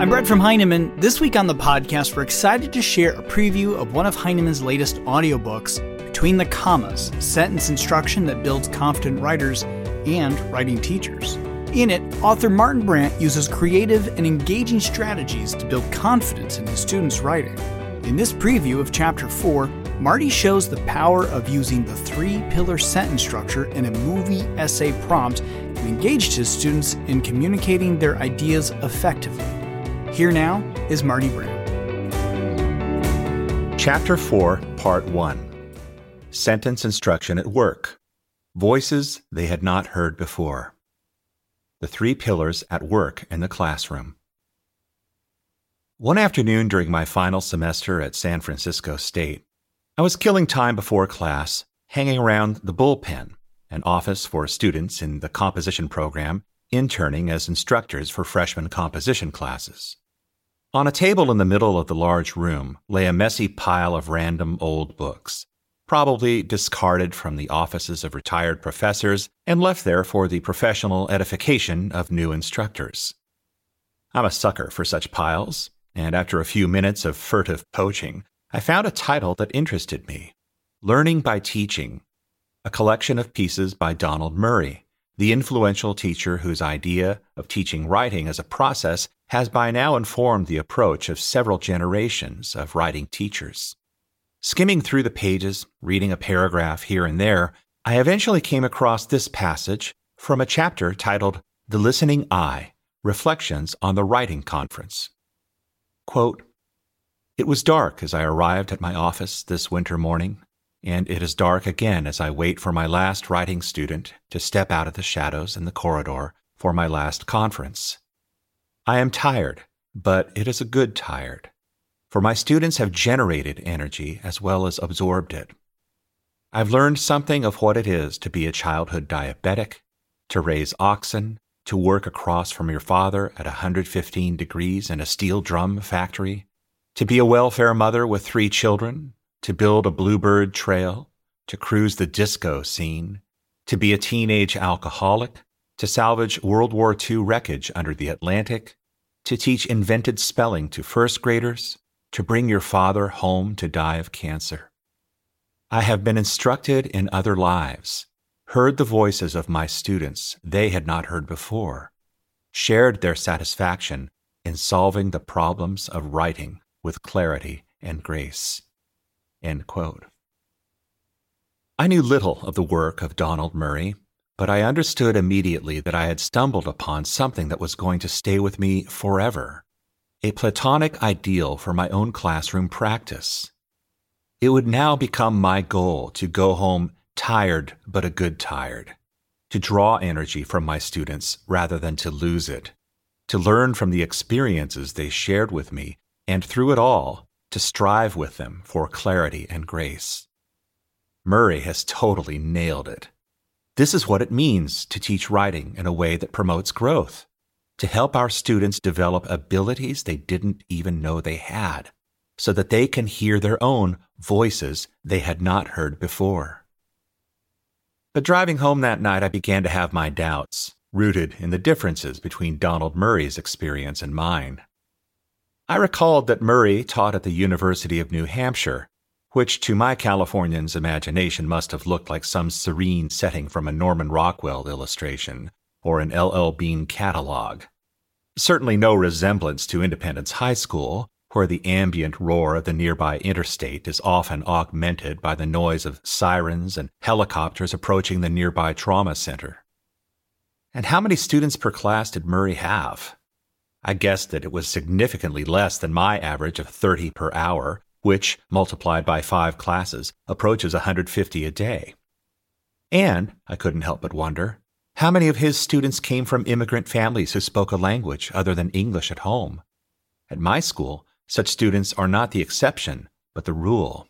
I'm Brett from Heinemann. This week on the podcast, we're excited to share a preview of one of Heinemann's latest audiobooks, Between the Commas, Sentence Instruction that Builds Confident Writers and Writing Teachers. In it, author Martin Brandt uses creative and engaging strategies to build confidence in his students' writing. In this preview of Chapter 4, Marty shows the power of using the 3-pillar sentence structure in a movie essay prompt and engaged his students in communicating their ideas effectively. Here now is Marty Brandt. Chapter 4, Part 1. Sentence Instruction at Work. Voices they had not heard before. The 3 pillars at work in the classroom. One afternoon during my final semester at San Francisco State, I was killing time before class, hanging around the bullpen, an office for students in the composition program interning as instructors for freshman composition classes. On a table in the middle of the large room lay a messy pile of random old books, probably discarded from the offices of retired professors and left there for the professional edification of new instructors. I'm a sucker for such piles, and after a few minutes of furtive poaching, I found a title that interested me, Learning by Teaching, a collection of pieces by Donald Murray, the influential teacher whose idea of teaching writing as a process has by now informed the approach of several generations of writing teachers. Skimming through the pages, reading a paragraph here and there, I eventually came across this passage from a chapter titled The Listening Eye, Reflections on the Writing Conference. Quote, "It was dark as I arrived at my office this winter morning, and it is dark again as I wait for my last writing student to step out of the shadows in the corridor for my last conference. I am tired, but it is a good tired, for my students have generated energy as well as absorbed it. I've learned something of what it is to be a childhood diabetic, to raise oxen, to work across from your father at 115 degrees in a steel drum factory, to be a welfare mother with 3 children, to build a bluebird trail, to cruise the disco scene, to be a teenage alcoholic, to salvage World War II wreckage under the Atlantic, to teach invented spelling to first graders, to bring your father home to die of cancer. I have been instructed in other lives, heard the voices of my students they had not heard before, shared their satisfaction in solving the problems of writing with clarity and grace." End quote. I knew little of the work of Donald Murray, but I understood immediately that I had stumbled upon something that was going to stay with me forever, a Platonic ideal for my own classroom practice. It would now become my goal to go home tired but a good tired, to draw energy from my students rather than to lose it, to learn from the experiences they shared with me, and through it all, to strive with them for clarity and grace. Murray has totally nailed it. This is what it means to teach writing in a way that promotes growth, to help our students develop abilities they didn't even know they had, so that they can hear their own voices they had not heard before. But driving home that night, I began to have my doubts, rooted in the differences between Donald Murray's experience and mine. I recalled that Murray taught at the University of New Hampshire, which to my Californian's imagination must have looked like some serene setting from a Norman Rockwell illustration or an L.L. Bean catalog. Certainly no resemblance to Independence High School, where the ambient roar of the nearby interstate is often augmented by the noise of sirens and helicopters approaching the nearby trauma center. And how many students per class did Murray have? I guessed that it was significantly less than my average of 30 per hour, which, multiplied by 5 classes, approaches 150 a day. And, I couldn't help but wonder, how many of his students came from immigrant families who spoke a language other than English at home? At my school, such students are not the exception, but the rule.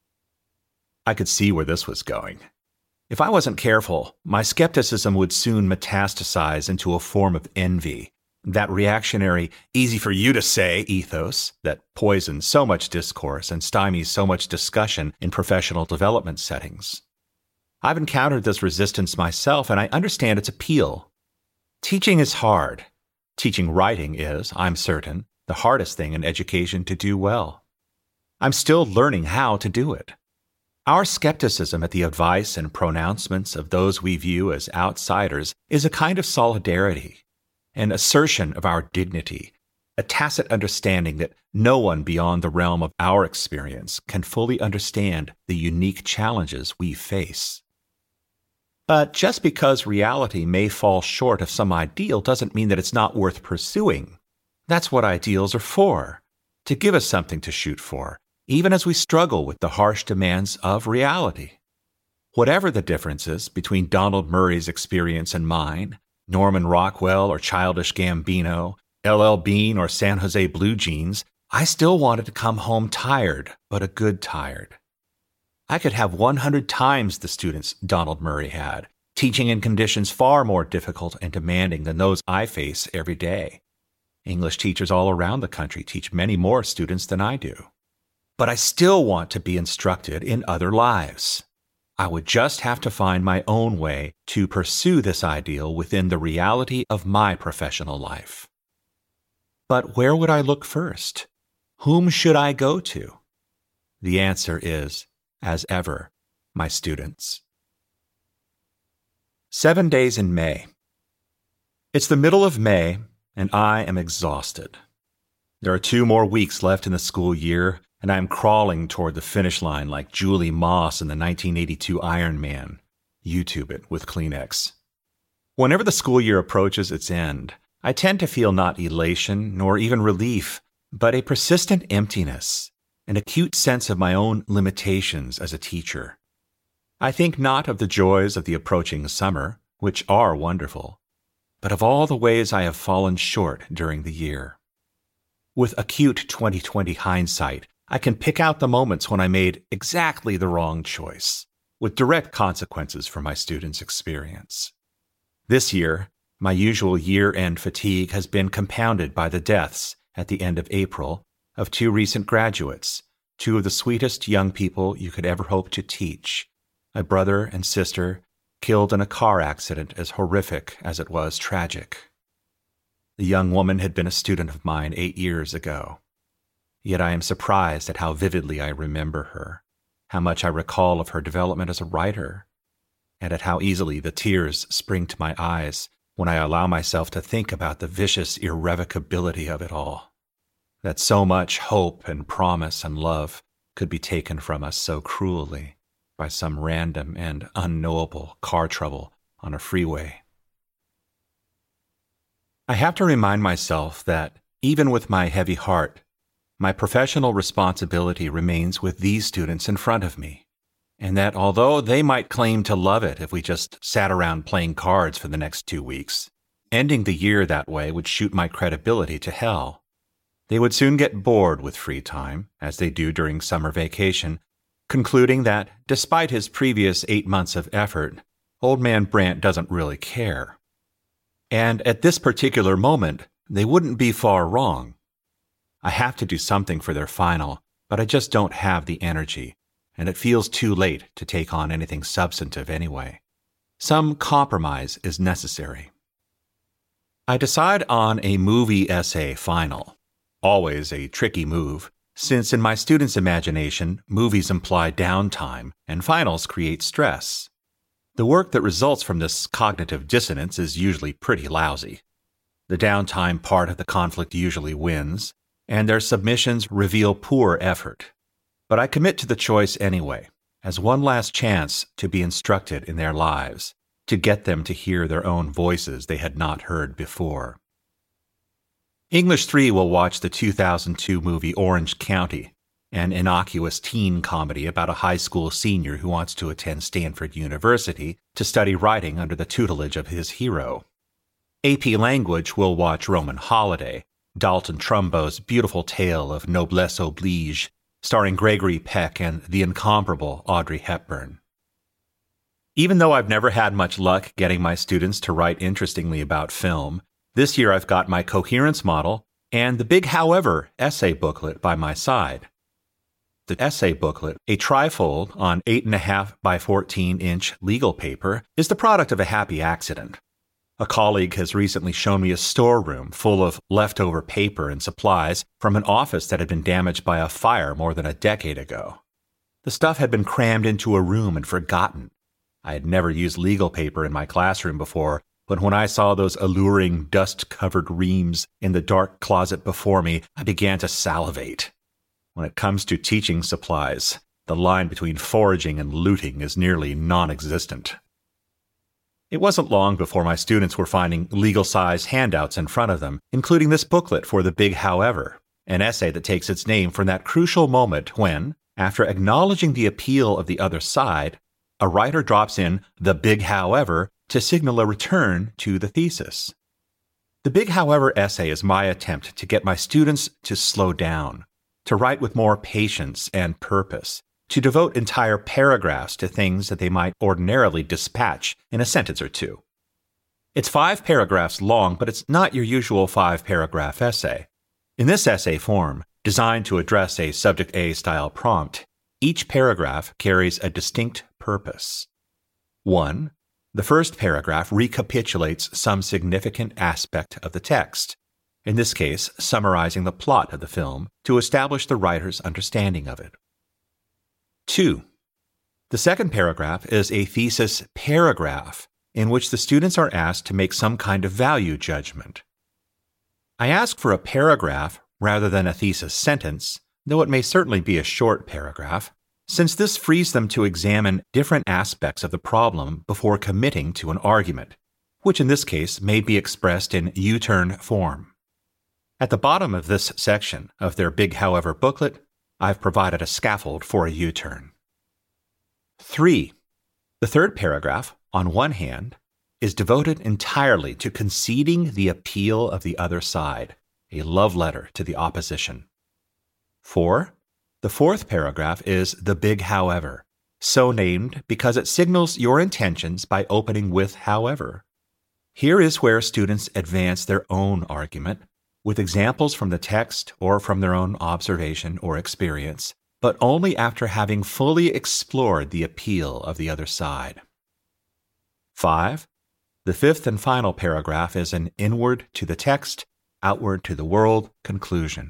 I could see where this was going. If I wasn't careful, my skepticism would soon metastasize into a form of envy, that reactionary, easy-for-you-to-say ethos that poisons so much discourse and stymies so much discussion in professional development settings. I've encountered this resistance myself, and I understand its appeal. Teaching is hard. Teaching writing is, I'm certain, the hardest thing in education to do well. I'm still learning how to do it. Our skepticism at the advice and pronouncements of those we view as outsiders is a kind of solidarity, an assertion of our dignity, a tacit understanding that no one beyond the realm of our experience can fully understand the unique challenges we face. But just because reality may fall short of some ideal doesn't mean that it's not worth pursuing. That's what ideals are for, to give us something to shoot for, even as we struggle with the harsh demands of reality. Whatever the differences between Donald Murray's experience and mine, Norman Rockwell or Childish Gambino, LL Bean or San Jose Blue Jeans, I still wanted to come home tired, but a good tired. I could have 100 times the students Donald Murray had, teaching in conditions far more difficult and demanding than those I face every day. English teachers all around the country teach many more students than I do. But I still want to be instructed in other lives. I would just have to find my own way to pursue this ideal within the reality of my professional life. But where would I look first? Whom should I go to? The answer is, as ever, my students. 7 days in May. It's the middle of May, and I am exhausted. There are 2 more weeks left in the school year, and I am crawling toward the finish line like Julie Moss in the 1982 Iron Man. YouTube it with Kleenex. Whenever the school year approaches its end, I tend to feel not elation nor even relief, but a persistent emptiness, an acute sense of my own limitations as a teacher. I think not of the joys of the approaching summer, which are wonderful, but of all the ways I have fallen short during the year. With acute 2020 hindsight, I can pick out the moments when I made exactly the wrong choice, with direct consequences for my students' experience. This year, my usual year-end fatigue has been compounded by the deaths, at the end of April, of 2 recent graduates, 2 of the sweetest young people you could ever hope to teach, a brother and sister killed in a car accident as horrific as it was tragic. The young woman had been a student of mine 8 years ago. Yet I am surprised at how vividly I remember her, how much I recall of her development as a writer, and at how easily the tears spring to my eyes when I allow myself to think about the vicious irrevocability of it all, that so much hope and promise and love could be taken from us so cruelly by some random and unknowable car trouble on a freeway. I have to remind myself that, even with my heavy heart, my professional responsibility remains with these students in front of me, and that although they might claim to love it if we just sat around playing cards for the next 2 weeks, ending the year that way would shoot my credibility to hell. They would soon get bored with free time, as they do during summer vacation, concluding that, despite his previous 8 months of effort, Old Man Brant doesn't really care. And at this particular moment, they wouldn't be far wrong. I have to do something for their final, but I just don't have the energy, and it feels too late to take on anything substantive anyway. Some compromise is necessary. I decide on a movie essay final, always a tricky move, since in my students' imagination, movies imply downtime and finals create stress. The work that results from this cognitive dissonance is usually pretty lousy. The downtime part of the conflict usually wins, and their submissions reveal poor effort. But I commit to the choice anyway, as one last chance to be instructed in their lives, to get them to hear their own voices they had not heard before. English 3 will watch the 2002 movie Orange County, an innocuous teen comedy about a high school senior who wants to attend Stanford University to study writing under the tutelage of his hero. AP Language will watch Roman Holiday, Dalton Trumbo's beautiful tale of noblesse oblige, starring Gregory Peck and the incomparable Audrey Hepburn. Even though I've never had much luck getting my students to write interestingly about film, this year I've got my coherence model and the Big However essay booklet by my side. The essay booklet, a trifold on 8.5 by 14-inch legal paper, is the product of a happy accident. A colleague has recently shown me a storeroom full of leftover paper and supplies from an office that had been damaged by a fire more than a decade ago. The stuff had been crammed into a room and forgotten. I had never used legal paper in my classroom before, but when I saw those alluring, dust-covered reams in the dark closet before me, I began to salivate. When it comes to teaching supplies, the line between foraging and looting is nearly non-existent. It wasn't long before my students were finding legal-size handouts in front of them, including this booklet for The Big However, an essay that takes its name from that crucial moment when, after acknowledging the appeal of the other side, a writer drops in the big however to signal a return to the thesis. The Big However essay is my attempt to get my students to slow down, to write with more patience and purpose, to devote entire paragraphs to things that they might ordinarily dispatch in a sentence or two. It's 5 paragraphs long, but it's not your usual 5-paragraph essay. In this essay form, designed to address a Subject A style prompt, each paragraph carries a distinct purpose. 1. The first paragraph recapitulates some significant aspect of the text, in this case, summarizing the plot of the film to establish the writer's understanding of it. 2. The second paragraph is a thesis paragraph in which the students are asked to make some kind of value judgment. I ask for a paragraph rather than a thesis sentence, though it may certainly be a short paragraph, since this frees them to examine different aspects of the problem before committing to an argument, which in this case may be expressed in U-turn form. At the bottom of this section of their Big However booklet, I've provided a scaffold for a U-turn. 3. The third paragraph, on one hand, is devoted entirely to conceding the appeal of the other side, a love letter to the opposition. 4. The fourth paragraph is the Big However, so named because it signals your intentions by opening with however. Here is where students advance their own argument, with examples from the text or from their own observation or experience, but only after having fully explored the appeal of the other side. 5. The fifth and final paragraph is an inward to the text, outward to the world conclusion.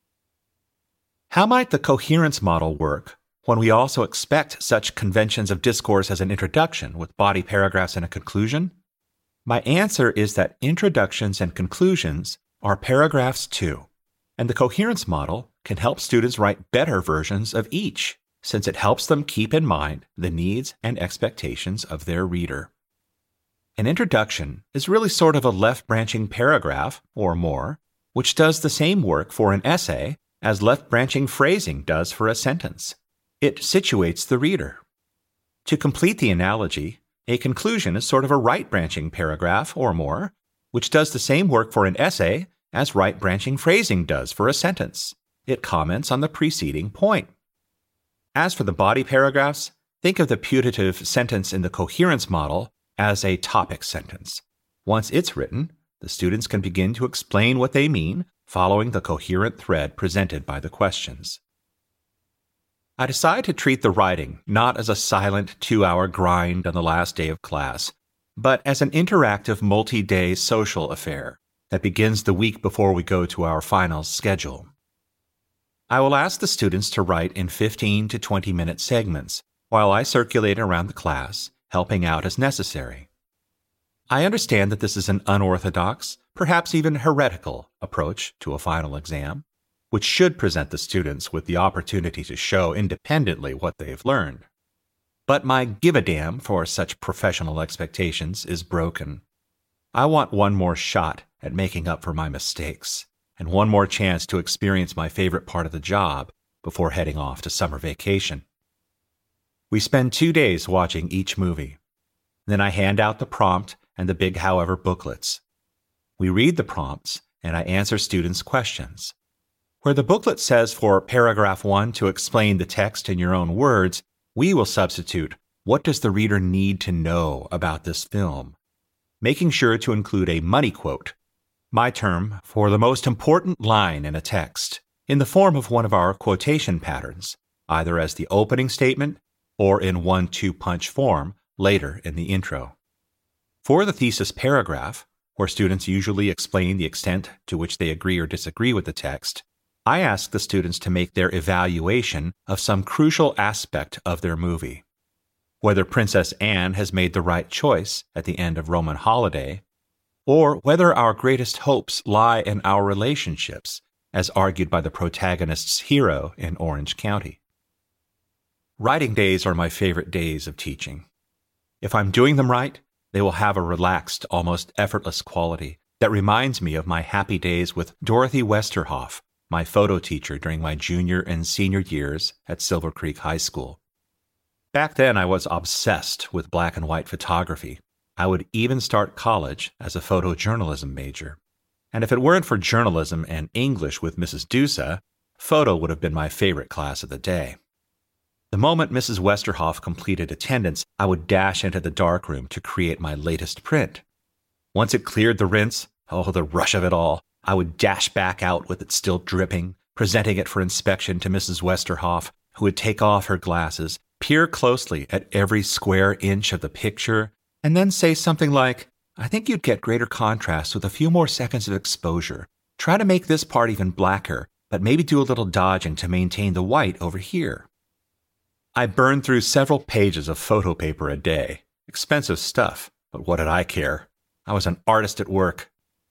How might the coherence model work when we also expect such conventions of discourse as an introduction with body paragraphs and a conclusion? My answer is that introductions and conclusions are paragraphs too, and the coherence model can help students write better versions of each, since it helps them keep in mind the needs and expectations of their reader. An introduction is really sort of a left-branching paragraph, or more, which does the same work for an essay as left-branching phrasing does for a sentence. It situates the reader. To complete the analogy, a conclusion is sort of a right-branching paragraph, or more, which does the same work for an essay as right-branching phrasing does for a sentence. It comments on the preceding point. As for the body paragraphs, think of the putative sentence in the coherence model as a topic sentence. Once it's written, the students can begin to explain what they mean, following the coherent thread presented by the questions. I decide to treat the writing not as a silent 2-hour grind on the last day of class, but as an interactive multi-day social affair that begins the week before we go to our finals schedule. I will ask the students to write in 15 to 20-minute segments while I circulate around the class, helping out as necessary. I understand that this is an unorthodox, perhaps even heretical, approach to a final exam, which should present the students with the opportunity to show independently what they've learned. But my give-a-damn for such professional expectations is broken. I want one more shot at making up for my mistakes, and one more chance to experience my favorite part of the job before heading off to summer vacation. We spend 2 days watching each movie. Then I hand out the prompt and the Big However booklets. We read the prompts, and I answer students' questions. Where the booklet says for paragraph 1 to explain the text in your own words, we will substitute, what does the reader need to know about this film? Making sure to include a money quote, my term for the most important line in a text, in the form of one of our quotation patterns, either as the opening statement or in 1-2 punch form later in the intro. For the thesis paragraph, where students usually explain the extent to which they agree or disagree with the text, I ask the students to make their evaluation of some crucial aspect of their movie. Whether Princess Anne has made the right choice at the end of Roman Holiday, or whether our greatest hopes lie in our relationships, as argued by the protagonist's hero in Orange County. Writing days are my favorite days of teaching. If I'm doing them right, they will have a relaxed, almost effortless quality that reminds me of my happy days with Dorothy Westerhoff, my photo teacher during my junior and senior years at Silver Creek High School. Back then, I was obsessed with black and white photography. I would even start college as a photojournalism major. And if it weren't for journalism and English with Mrs. Dusa, photo would have been my favorite class of the day. The moment Mrs. Westerhoff completed attendance, I would dash into the darkroom to create my latest print. Once it cleared the rinse, the rush of it all, I would dash back out with it still dripping, presenting it for inspection to Mrs. Westerhoff, who would take off her glasses, peer closely at every square inch of the picture, and then say something like, "I think you'd get greater contrast with a few more seconds of exposure. Try to make this part even blacker, but maybe do a little dodging to maintain the white over here." I burned through several pages of photo paper a day. Expensive stuff, but what did I care? I was an artist at work.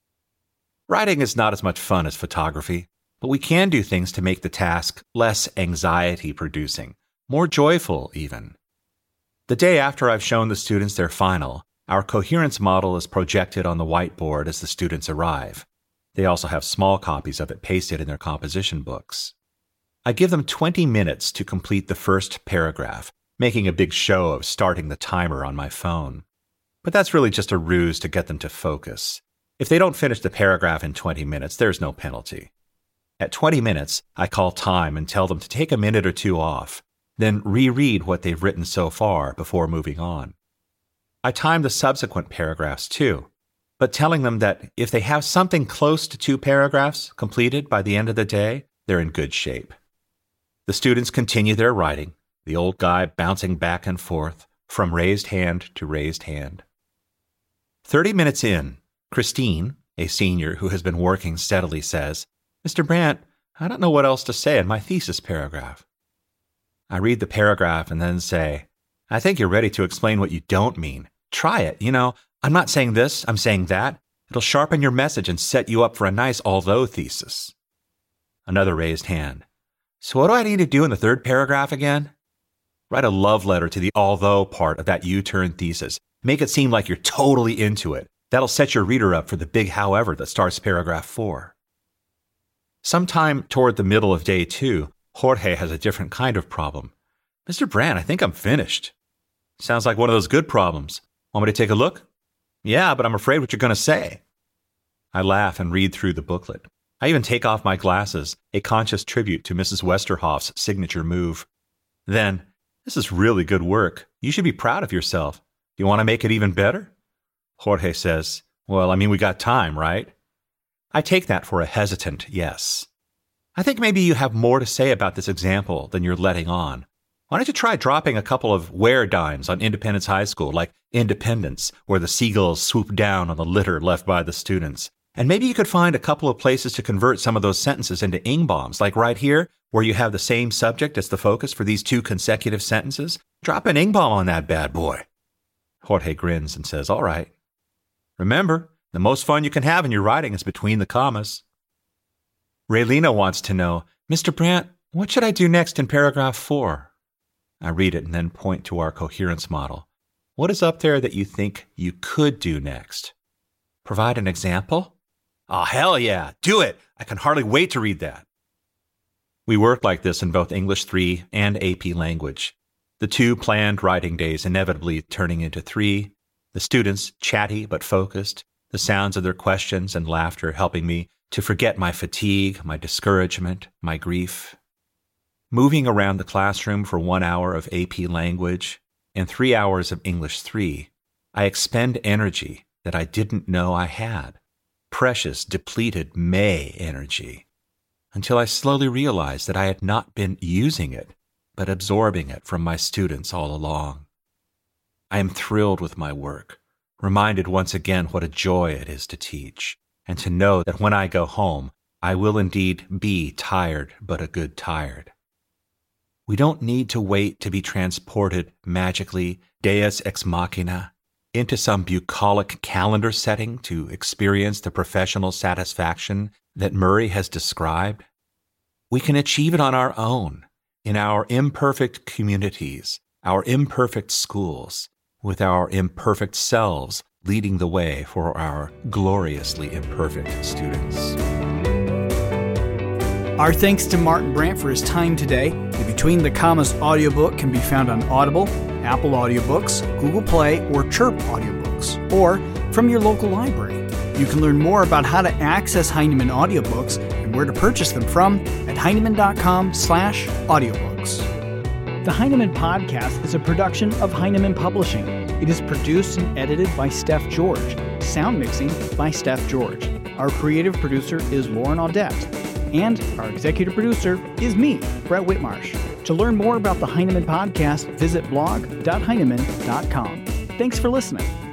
Writing is not as much fun as photography, but we can do things to make the task less anxiety-producing, more joyful even. The day after I've shown the students their final, our coherence model is projected on the whiteboard as the students arrive. They also have small copies of it pasted in their composition books. I give them 20 minutes to complete the first paragraph, making a big show of starting the timer on my phone. But that's really just a ruse to get them to focus. If they don't finish the paragraph in 20 minutes, there's no penalty. At 20 minutes, I call time and tell them to take a minute or two off, then reread what they've written so far before moving on. I time the subsequent paragraphs too, but telling them that if they have something close to 2 paragraphs completed by the end of the day, they're in good shape. The students continue their writing, the old guy bouncing back and forth from raised hand to raised hand. 30 minutes in, Christine, a senior who has been working steadily, says, "Mr. Brandt, I don't know what else to say in my thesis paragraph." I read the paragraph and then say, "I think you're ready to explain what you don't mean. Try it. I'm not saying this, I'm saying that. It'll sharpen your message and set you up for a nice although thesis." Another raised hand. "So what do I need to do in the 3rd paragraph again?" Write a love letter to the although part of that U-turn thesis. Make it seem like you're totally into it. That'll set your reader up for the big however that starts paragraph 4. Sometime toward the middle of day 2, Jorge has a different kind of problem. "Mr. Brandt, I think I'm finished." "Sounds like one of those good problems. Want me to take a look?" "Yeah, but I'm afraid what you're going to say." I laugh and read through the booklet. I even take off my glasses, a conscious tribute to Mrs. Westerhoff's signature move. Then, "This is really good work. You should be proud of yourself. Do you want to make it even better?" Jorge says, "Well, we got time, right?" I take that for a hesitant yes. "I think maybe you have more to say about this example than you're letting on. Why don't you try dropping a couple of where dimes on Independence High School, like Independence, where the seagulls swoop down on the litter left by the students? And maybe you could find a couple of places to convert some of those sentences into ing bombs, like right here, where you have the same subject as the focus for these 2 consecutive sentences. Drop an ing bomb on that bad boy." Jorge grins and says, "All right." Remember, the most fun you can have in your writing is between the commas. Raylina wants to know, "Mr. Brandt, what should I do next in paragraph 4? I read it and then point to our coherence model. What is up there that you think you could do next? Provide an example? Oh, hell yeah, do it! I can hardly wait to read that. We work like this in both English 3 and AP Language. The 2 planned writing days inevitably turning into 3, the students chatty but focused, the sounds of their questions and laughter helping me to forget my fatigue, my discouragement, my grief. Moving around the classroom for 1 hour of AP Language and 3 hours of English 3, I expend energy that I didn't know I had. Precious, depleted May energy. Until I slowly realized that I had not been using it, but absorbing it from my students all along. I am thrilled with my work, reminded once again what a joy it is to teach, and to know that when I go home, I will indeed be tired, but a good tired. We don't need to wait to be transported magically, deus ex machina, into some bucolic calendar setting to experience the professional satisfaction that Murray has described. We can achieve it on our own, in our imperfect communities, our imperfect schools, with our imperfect selves leading the way for our gloriously imperfect students. Our thanks to Martin Brandt for his time today. The Between the Commas audiobook can be found on Audible, Apple Audiobooks, Google Play, or Chirp Audiobooks, or from your local library. You can learn more about how to access Heinemann audiobooks and where to purchase them from at heinemann.com/audiobooks. The Heinemann Podcast is a production of Heinemann Publishing. It is produced and edited by Steph George. Sound mixing by Steph George. Our creative producer is Lauren Audette. And our executive producer is me, Brett Whitmarsh. To learn more about the Heinemann Podcast, visit blog.heinemann.com. Thanks for listening.